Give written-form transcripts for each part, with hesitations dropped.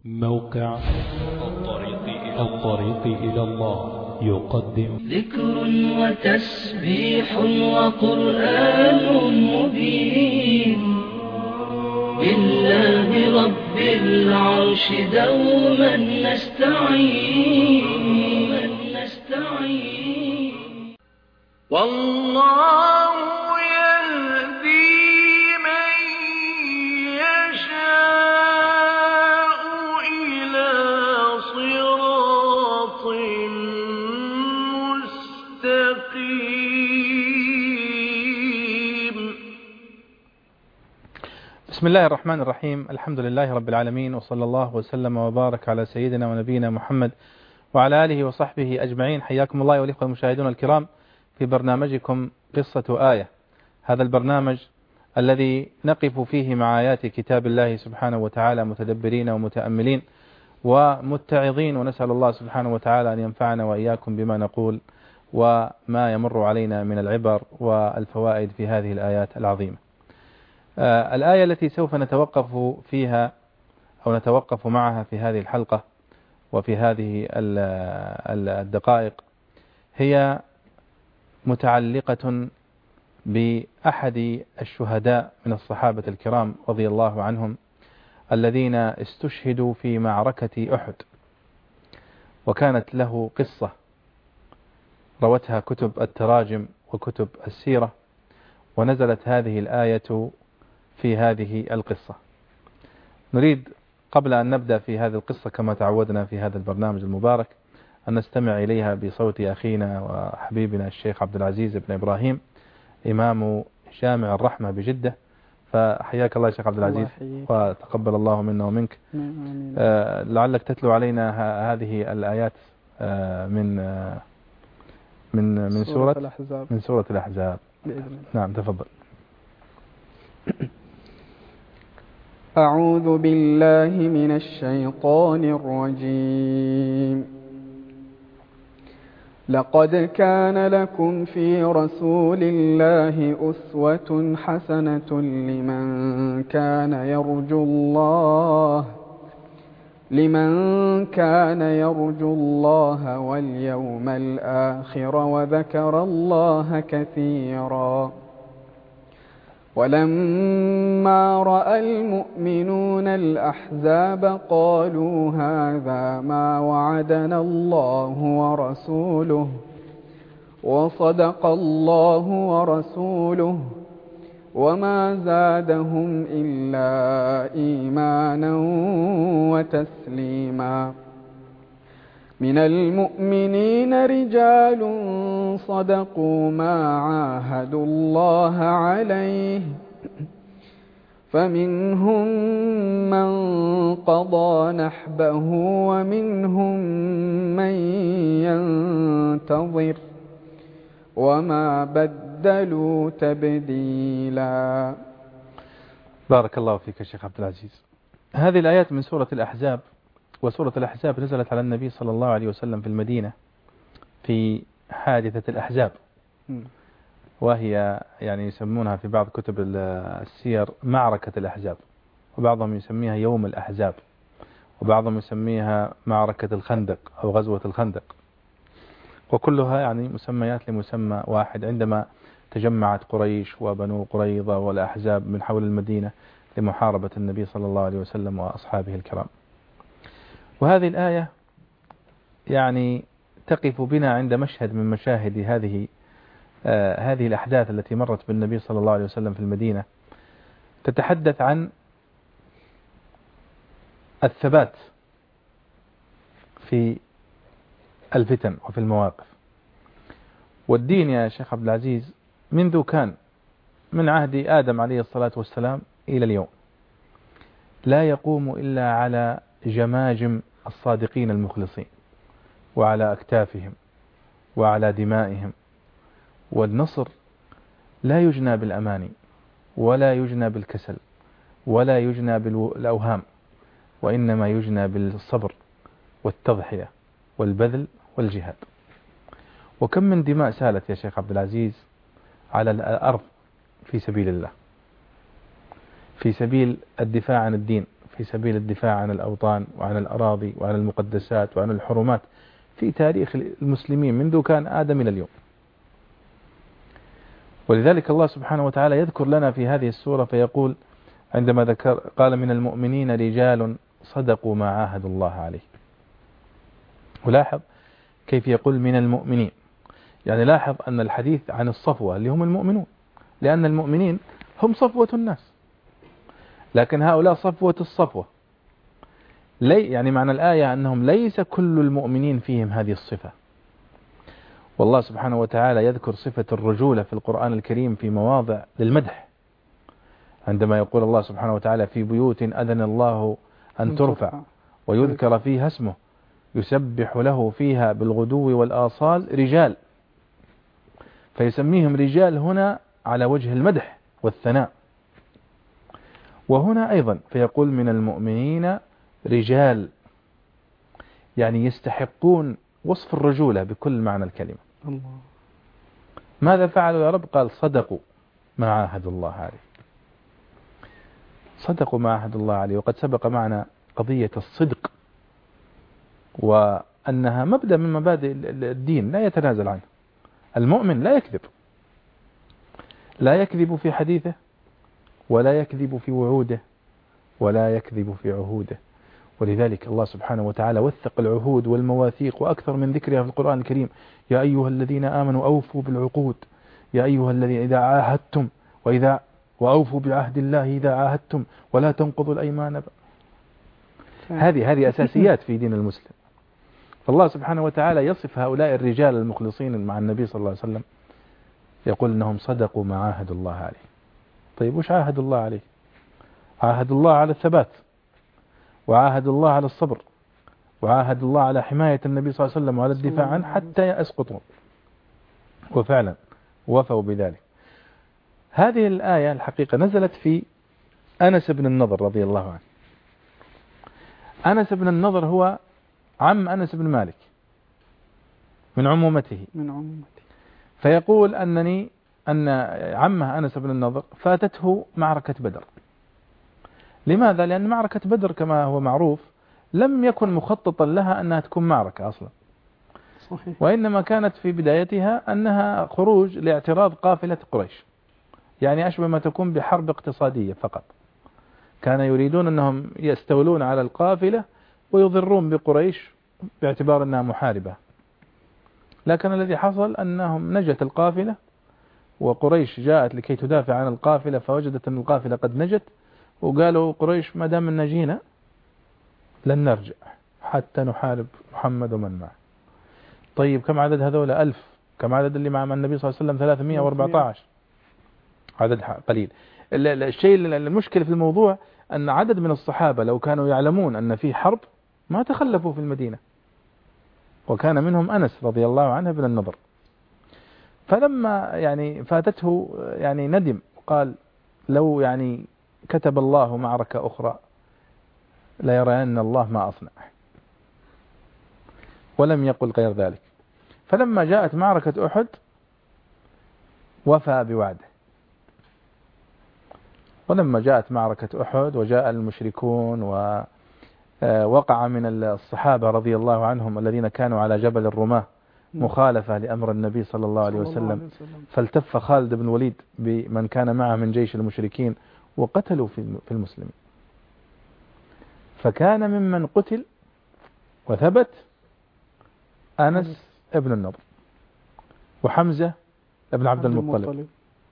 موقع الطريق إلى الله يقدم ذكر وتسبيح وقرآن مبين بالله رب العرش دوما نستعين والله يهدي من يشاء إلى صراط مستقيم. بسم الله الرحمن الرحيم. الحمد لله رب العالمين، وصلى الله وسلم وبارك على سيدنا ونبينا محمد وعلى آله وصحبه أجمعين. حياكم الله والإخوة المشاهدون الكرام في برنامجكم قصة آية، هذا البرنامج الذي نقف فيه مع آيات كتاب الله سبحانه وتعالى متدبرين ومتأملين ومتعظين، ونسأل الله سبحانه وتعالى أن ينفعنا وإياكم بما نقول وما يمر علينا من العبر والفوائد في هذه الآيات العظيمة. الآية التي سوف نتوقف فيها أو نتوقف معها في هذه الحلقة وفي هذه الدقائق هي متعلقة بأحد الشهداء من الصحابة الكرام رضي الله عنهم الذين استشهدوا في معركة أحد، وكانت له قصة روتها كتب التراجم وكتب السيرة، ونزلت هذه الآية في هذه القصة. نريد قبل أن نبدأ في هذه القصة كما تعودنا في هذا البرنامج المبارك أن نستمع إليها بصوت أخينا وحبيبنا الشيخ عبد العزيز بن إبراهيم إمام جامع الرحمة بجدة. فحياك الله يا شيخ عبد العزيز وتقبل الله منا ومنك. لعلك تتلو علينا هذه الآيات من سورة الأحزاب نعم تفضل. أعوذ بالله من الشيطان الرجيم. لقد كان لكم في رسول الله أسوة حسنة لمن كان يرجو الله واليوم الآخر وذكر الله كثيرا. ولما رأى المؤمنون الأحزاب قالوا هذا ما وعدنا الله ورسوله وصدق الله ورسوله وما زادهم إلا إيمانا وتسليما. من المؤمنين رجال صدقوا ما عاهدوا الله عليه فمنهم من قضى نحبه ومنهم من ينتظر وما بدلوا تبديلا. بارك الله فيك يا شيخ عبد العزيز. هذه الآيات من سورة الأحزاب، وسورة الأحزاب نزلت على النبي صلى الله عليه وسلم في المدينة في حادثة الأحزاب، وهي يعني يسمونها في بعض كتب السير معركة الأحزاب، وبعضهم يسميها يوم الأحزاب، وبعضهم يسميها معركة الخندق أو غزوة الخندق، وكلها يعني مسميات لمسمى واحد. عندما تجمعت قريش وبنو قريظة والأحزاب من حول المدينة لمحاربة النبي صلى الله عليه وسلم وأصحابه الكرام. وهذه الآية يعني تقف بنا عند مشهد من مشاهد هذه الأحداث التي مرت بالنبي صلى الله عليه وسلم في المدينة، تتحدث عن الثبات في الفتن وفي المواقف. والدين يا شيخ عبد العزيز منذ كان من عهد آدم عليه الصلاة والسلام إلى اليوم لا يقوم إلا على جماجم الصادقين المخلصين وعلى أكتافهم وعلى دمائهم. والنصر لا يجنى بالأماني ولا يجنى بالكسل ولا يجنى بالأوهام، وإنما يجنى بالصبر والتضحية والبذل والجهاد. وكم من دماء سالت يا شيخ عبد العزيز على الأرض في سبيل الله، في سبيل الدفاع عن الدين، في سبيل الدفاع عن الأوطان وعن الأراضي وعن المقدسات وعن الحرمات في تاريخ المسلمين منذ كان آدم إلى اليوم. ولذلك الله سبحانه وتعالى يذكر لنا في هذه السورة فيقول عندما ذكر قال من المؤمنين رجال صدقوا ما عاهدوا الله عليه. ولاحظ كيف يقول من المؤمنين، يعني لاحظ أن الحديث عن الصفوة اللي هم المؤمنون، لأن المؤمنين هم صفوة الناس، لكن هؤلاء صفوة الصفوة. يعني معنى الآية أنهم ليس كل المؤمنين فيهم هذه الصفة. والله سبحانه وتعالى يذكر صفة الرجولة في القرآن الكريم في مواضع للمدح، عندما يقول الله سبحانه وتعالى في بيوت أذن الله أن ترفع ويذكر فيها اسمه يسبح له فيها بالغدو والآصال رجال، فيسميهم رجال هنا على وجه المدح والثناء. وهنا أيضا فيقول من المؤمنين رجال، يعني يستحقون وصف الرجولة بكل معنى الكلمة. الله. ماذا فعلوا يا رب؟ قال صدقوا ما عاهدوا الله عليه. صدقوا ما عاهدوا الله عليه. وقد سبق معنا قضية الصدق، وأنها مبدأ من مبادئ الدين لا يتنازل عنه. المؤمن لا يكذب، لا يكذب في حديثه، ولا يكذب في وعوده، ولا يكذب في عهوده. ولذلك الله سبحانه وتعالى وثق العهود والمواثيق وأكثر من ذكرها في القرآن الكريم: يا أيها الذين آمنوا أوفوا بالعقود، يا أيها الذين إذا عاهدتم وأوفوا بعهد الله إذا عاهدتم ولا تنقضوا الأيمان. هذه أساسيات في دين المسلم. فالله سبحانه وتعالى يصف هؤلاء الرجال المخلصين مع النبي صلى الله عليه وسلم، يقول إنهم صدقوا ما عاهدوا الله عليه. طيب وش عاهدوا الله عليه؟ عاهدوا الله على الثبات، وعاهدوا الله على الصبر، وعاهدوا الله على حماية النبي صلى الله عليه وسلم وعلى الدفاع عنه حتى يسقطون، وفعلا وفوا بذلك. هذه الآية الحقيقة نزلت في أنس بن النضر رضي الله عنه. أنس بن النضر هو عم أنس بن مالك من عمومته. فيقول أن عمه أنس بن النضر فاتته معركة بدر. لماذا؟ لأن معركة بدر كما هو معروف لم يكن مخططا لها أنها تكون معركة أصلا، صحيح. وإنما كانت في بدايتها أنها خروج لاعتراض قافلة قريش، يعني أشبه ما تكون بحرب اقتصادية فقط. كان يريدون أنهم يستولون على القافلة ويضرون بقريش باعتبار أنها محاربة. لكن الذي حصل أنهم نجت القافلة، وقريش جاءت لكي تدافع عن القافلة فوجدت أن القافلة قد نجت، وقالوا قريش ما دام نجينا لن نرجع حتى نحارب محمد ومن معه. طيب كم عدد هذول؟ 1000. كم عدد اللي مع النبي صلى الله عليه وسلم؟ 314. عدد قليل. المشكلة في الموضوع أن عدد من الصحابة لو كانوا يعلمون أن في حرب ما تخلفوا في المدينة، وكان منهم أنس رضي الله عنه بن النضر. فلما فاتته ندم، قال لو كتب الله معركة أخرى لا يرين الله ما أصنع، ولم يقل غير ذلك. فلما جاءت معركة أحد وفى بوعده. ولما جاءت معركة أحد وجاء المشركون ووقع من الصحابة رضي الله عنهم الذين كانوا على جبل الرماة مخالفة لأمر النبي صلى الله عليه وسلم، فالتف خالد بن الوليد بمن كان معه من جيش المشركين وقتلوا في المسلمين. فكان ممن قتل وثبت أنس ابن النضر، وحمزة ابن عبد المطلب،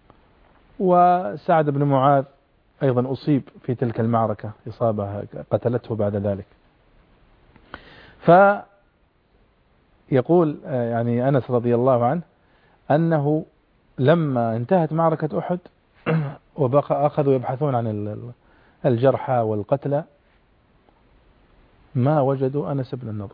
وسعد بن معاذ أيضا أصيب في تلك المعركة إصابة قتلته بعد ذلك. فيقول أنس رضي الله عنه أنه لما انتهت معركة أحد وبقى أخذوا يبحثون عن الجرحى والقتلى ما وجدوا أنس بن النضر،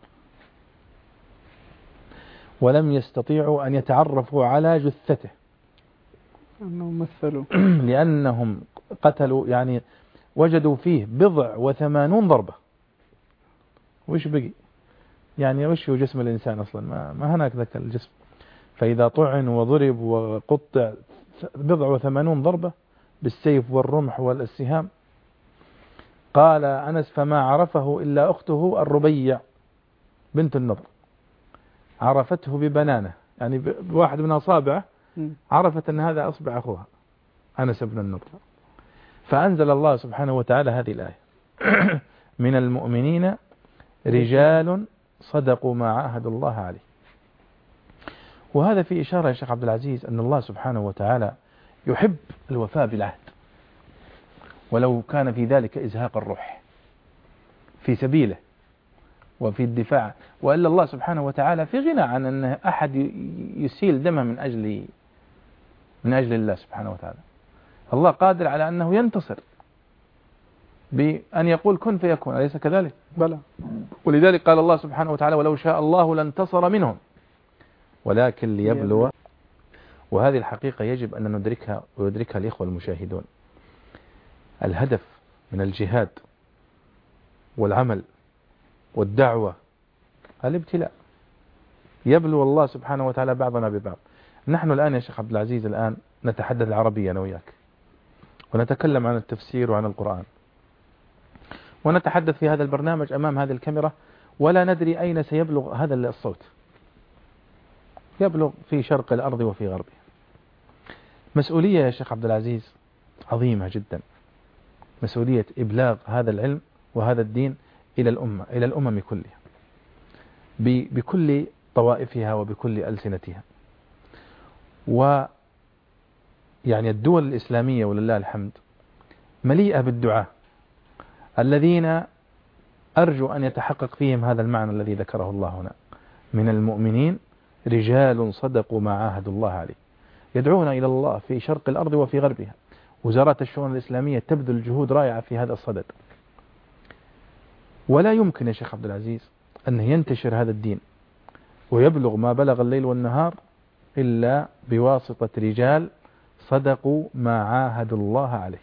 ولم يستطيعوا أن يتعرفوا على جثته أنهم مثلوا لأنهم قتلوا وجدوا فيه 80 ضربة. وش بقي؟ وش هو جسم الإنسان أصلا؟ ما هناك ذاك الجسم. فإذا طعن وضرب وقطع 80 ضربة بالسيف والرمح والسهام. قال أنس فما عرفه إلا أخته الربيع بنت النضر، عرفته ببنانه، يعني بواحد من أصابعه عرفت أن هذا أصبع أخوها أنس بن النضر. فأنزل الله سبحانه وتعالى هذه الآية من المؤمنين رجال صدقوا ما عاهدوا الله عليه. وهذا في إشارة يا شيخ عبد العزيز أن الله سبحانه وتعالى يحب الوفاء بالعهد، ولو كان في ذلك إزهاق الروح في سبيله وفي الدفاع. وإلا الله سبحانه وتعالى في غنى عن أن أحد يسيل دمه من أجل الله سبحانه وتعالى. الله قادر على أنه ينتصر بأن يقول كن فيكون، أليس كذلك؟ بلى. ولذلك قال الله سبحانه وتعالى ولو شاء الله لانتصر منهم ولكن ليبلو. وهذه الحقيقة يجب أن ندركها ويدركها الإخوة المشاهدون. الهدف من الجهاد والعمل والدعوة الابتلاء، يبلو الله سبحانه وتعالى بعضنا ببعض. نحن الآن يا شيخ عبد العزيز الآن نتحدث العربية أنا وياك، ونتكلم عن التفسير وعن القرآن، ونتحدث في هذا البرنامج أمام هذه الكاميرا، ولا ندري أين سيبلغ هذا الصوت. يبلغ في شرق الأرض وفي غربها. مسؤولية يا شيخ عبد العزيز عظيمة جدا، مسؤولية إبلاغ هذا العلم وهذا الدين إلى الأمة، إلى الأمم كلها بكل طوائفها وبكل ألسنتها. ويعني الدول الإسلامية ولله الحمد مليئة بالدعاة الذين أرجو أن يتحقق فيهم هذا المعنى الذي ذكره الله هنا من المؤمنين رجال صدقوا ما عاهدوا الله عليه، يدعون إلى الله في شرق الأرض وفي غربها. وزارات الشؤون الإسلامية تبذل جهود رائعة في هذا الصدد. ولا يمكن يا شيخ عبد العزيز أن ينتشر هذا الدين ويبلغ ما بلغ الليل والنهار إلا بواسطة رجال صدقوا ما عاهدوا الله عليه.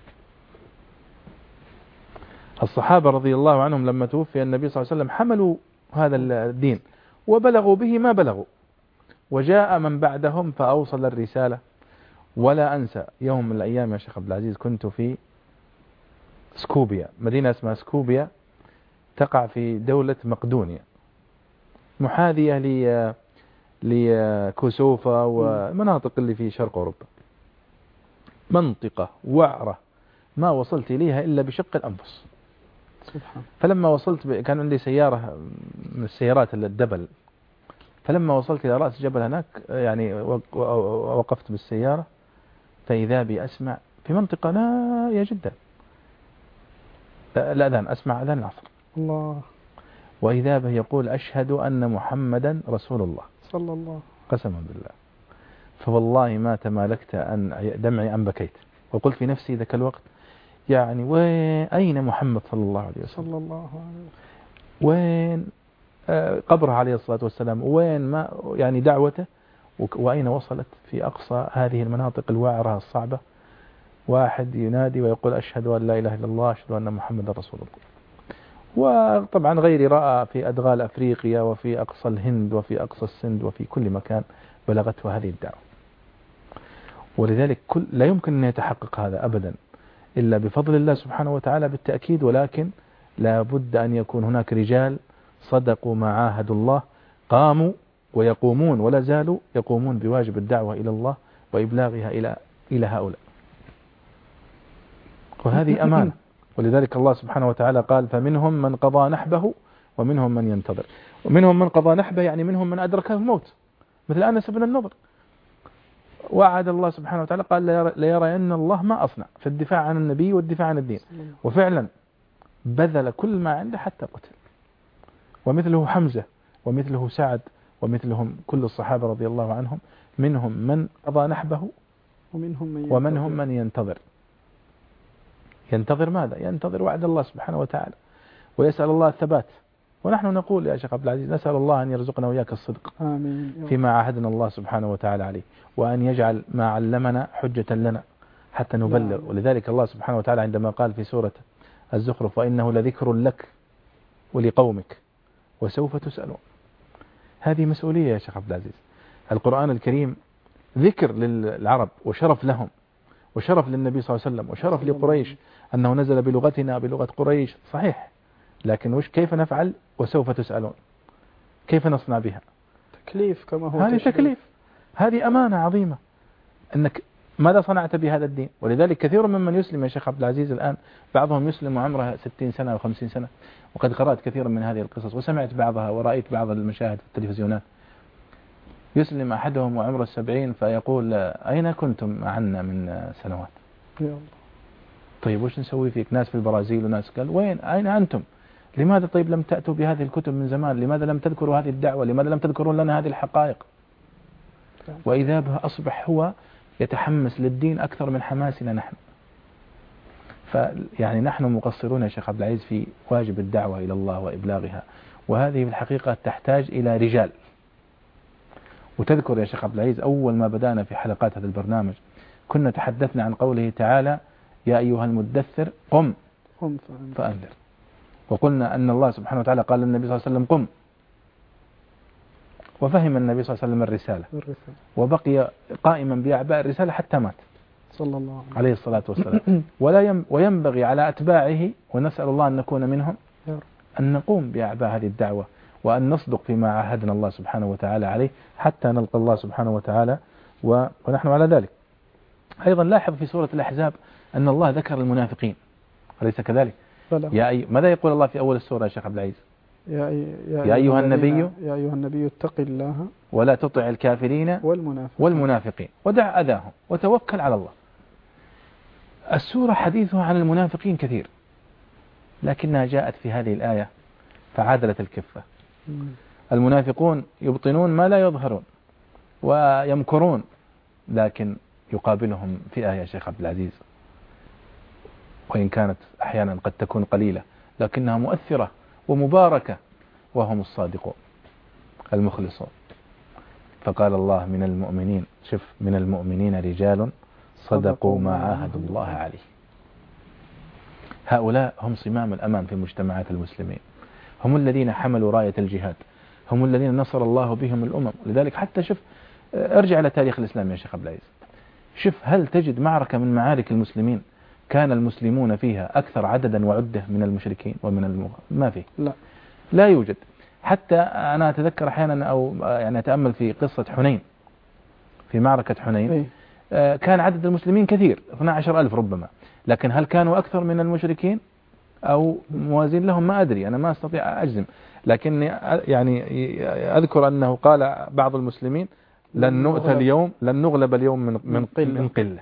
الصحابة رضي الله عنهم لما توفي النبي صلى الله عليه وسلم حملوا هذا الدين وبلغوا به ما بلغوا، وجاء من بعدهم فأوصل الرسالة. ولا أنسى يوم من الأيام يا شيخ عبد العزيز كنت في سكوبيا، مدينة اسمها سكوبيا تقع في دولة مقدونيا محاذية لكوسوفا ومناطق اللي في شرق أوروبا. منطقة وعرة ما وصلت إليها إلا بشق الأنفس. فلما وصلت كان عندي سيارة من السيارات الدبل، فلما وصلت إلى رأس جبل هناك يعني وقفت بالسيارة، فإذا بي أسمع في منطقة نائية جدا الأذان، أسمع أذان العصر الله، وإذا به يقول أشهد أن محمدا رسول الله صلى الله، قسما بالله. فوالله ما تمالكت أن دمعي أن بكيت، وقلت في نفسي ذاك الوقت يعني وين أين محمد صلى الله عليه وسلم، صلى الله عليه وسلم، وين قبره عليه الصلاة والسلام، وين ما يعني دعوته، وأين وصلت في أقصى هذه المناطق الوعرة الصعبة واحد ينادي ويقول أشهد أن لا إله إلا الله أشهد أن محمد رسول الله. وطبعا غيري رأى في أدغال أفريقيا وفي أقصى الهند وفي أقصى السند وفي كل مكان بلغته هذه الدعوة. ولذلك لا يمكن أن يتحقق هذا أبدا إلا بفضل الله سبحانه وتعالى بالتأكيد، ولكن لا بد أن يكون هناك رجال صدقوا ما عاهدوا الله، قاموا ويقومون ولا زالوا يقومون بواجب الدعوة إلى الله وإبلاغها إلى هؤلاء. وهذه أمانة. ولذلك الله سبحانه وتعالى قال فمنهم من قضى نحبه ومنهم من ينتظر. ومنهم من قضى نحبه يعني منهم من أدركه الموت مثل أنس بن النضر، وعد الله سبحانه وتعالى قال ليرين الله ما أصنع في الدفاع عن النبي والدفاع عن الدين، وفعلا بذل كل ما عنده حتى قتل. ومثله حمزة ومثله سعد ومثلهم كل الصحابة رضي الله عنهم، منهم من قضى نحبه ومنهم من ينتظر. ينتظر ماذا؟ ينتظر وعد الله سبحانه وتعالى ويسأل الله الثبات. ونحن نقول يا شيخ عبد العزيز نسأل الله أن يرزقنا وإياك الصدق آمين فيما عاهدنا الله سبحانه وتعالى عليه، وأن يجعل ما علمنا حجة لنا حتى نبلغ. ولذلك الله سبحانه وتعالى عندما قال في سورة الزخرف وإنه لذكر لك ولقومك وسوف تسألون. هذه مسؤولية يا شيخ عبد العزيز. القرآن الكريم ذكر للعرب وشرف لهم، وشرف للنبي صلى الله عليه وسلم وشرف لقريش أنه نزل بلغتنا بلغة قريش، صحيح، لكن كيف نفعل وسوف تسألون، كيف نصنع بها؟ تكليف كما هو هذه تشريف. تكليف، هذه أمانة عظيمة، أنك ماذا صنعت بهذا الدين. ولذلك كثير ممن يسلم يا شيخ عبد العزيز الآن، بعضهم يسلم وعمره 60 سنة أو 50 سنة، وقد قرأت كثيرا من هذه القصص وسمعت بعضها ورأيت بعض المشاهد في التلفزيونات. يسلم أحدهم وعمره 70 فيقول أين كنتم معنا من سنوات؟ يا الله. طيب وش نسوي فيك؟ ناس في البرازيل وناس قال وين أين أنتم؟ لماذا طيب لم تأتوا بهذه الكتب من زمان؟ لماذا لم تذكروا هذه الدعوة؟ لماذا لم تذكرون لنا هذه الحقائق؟ وإذا به أصبح هو يتحمس للدين أكثر من حماسنا نحن. فيعني نحن مقصرون يا شيخ عبد العزيز في واجب الدعوة إلى الله وإبلاغها، وهذه في الحقيقة تحتاج إلى رجال. وتذكر يا شيخ عبد العزيز أول ما بدأنا في حلقات هذا البرنامج كنا تحدثنا عن قوله تعالى يا أيها المدثر قم فأنذر، وقلنا أن الله سبحانه وتعالى قال للنبي صلى الله عليه وسلم قم، وفهم النبي صلى الله عليه وسلم الرسالة وبقي قائما بأعباء الرسالة حتى مات صلى الله عليه الصلاة والسلام. وينبغي على أتباعه، ونسأل الله أن نكون منهم، أن نقوم بأعباء هذه الدعوة وأن نصدق فيما عاهدنا الله سبحانه وتعالى عليه حتى نلقى الله سبحانه وتعالى ونحن على ذلك. أيضا لاحظ في سورة الأحزاب أن الله ذكر المنافقين، أليس كذلك؟ ماذا يقول الله في أول السورة يا شيخ عبد العزيز؟ يا أيها النبي اتق الله ولا تطع الكافرين والمنافقين ودع أذاهم وتوكل على الله. السورة حديثها عن المنافقين كثير، لكنها جاءت في هذه الآية فعادلت الكفة. المنافقون يبطنون ما لا يظهرون ويمكرون، لكن يقابلهم فئة يا شيخ عبد العزيز، وإن كانت أحيانا قد تكون قليلة لكنها مؤثرة ومباركة، وهم الصادقون المخلصون. فقال الله من المؤمنين، شوف، من المؤمنين رجال صدقوا ما عاهدوا الله عليه. هؤلاء هم صمام الأمان في مجتمعات المسلمين، هم الذين حملوا راية الجهاد، هم الذين نصر الله بهم الأمم. لذلك حتى شوف، ارجع إلى تاريخ الإسلام يا شيخ عبد العزيز، شوف هل تجد معركة من معارك المسلمين كان المسلمون فيها أكثر عددا وعدة من المشركين ما فيه، لا يوجد. حتى أنا أتذكر أحيانا أو يعني أتأمل في قصة حنين، في معركة حنين كان عدد المسلمين كثير 12,000 ربما، لكن هل كانوا أكثر من المشركين أو موازين لهم؟ ما أدري، أنا ما أستطيع أجزم، لكن يعني أذكر أنه قال بعض المسلمين لن نغلب اليوم من قلة،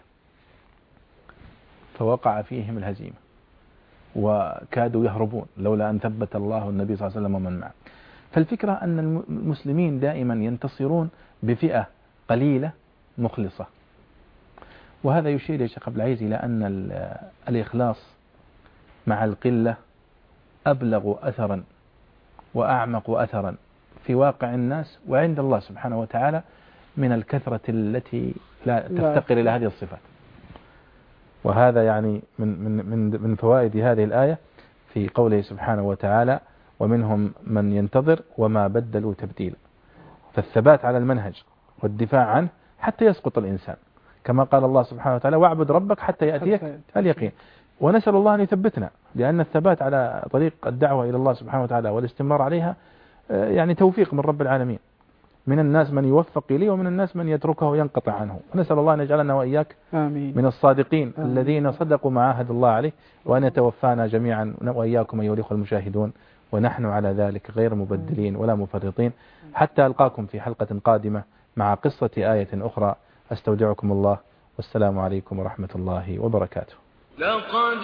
فوقع فيهم الهزيمة وكادوا يهربون لولا أن ثبت الله النبي صلى الله عليه وسلم ومن معه. فالفكرة أن المسلمين دائما ينتصرون بفئة قليلة مخلصة، وهذا يشير يا شيخ عبد العزيز إلى أن الإخلاص مع القلة أبلغ أثرا وأعمق أثرا في واقع الناس وعند الله سبحانه وتعالى من الكثرة التي لا تفتقر إلى هذه الصفات. وهذا يعني من فوائد هذه الآية في قوله سبحانه وتعالى ومنهم من ينتظر وما بدلوا تبديلا. فالثبات على المنهج والدفاع عنه حتى يسقط الإنسان، كما قال الله سبحانه وتعالى واعبد ربك حتى يأتيك اليقين. ونسأل الله أن يثبتنا، لأن الثبات على طريق الدعوة إلى الله سبحانه وتعالى والاستمرار عليها يعني توفيق من رب العالمين. من الناس من يوفق إليه ومن الناس من يتركه وينقطع عنه. نسأل الله أن يجعلنا وإياك من الصادقين الذين صدقوا ما عاهدوا الله عليه، وأن يتوفانا جميعا وإياكم أيها الأخوة المشاهدون ونحن على ذلك غير مبدلين ولا مفرطين، حتى ألقاكم في حلقة قادمة مع قصة آية أخرى. أستودعكم الله، والسلام عليكم ورحمة الله وبركاته. لقد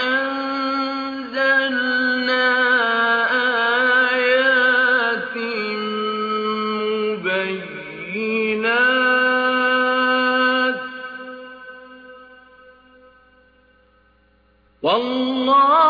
أنزلنا آيات مبينات والله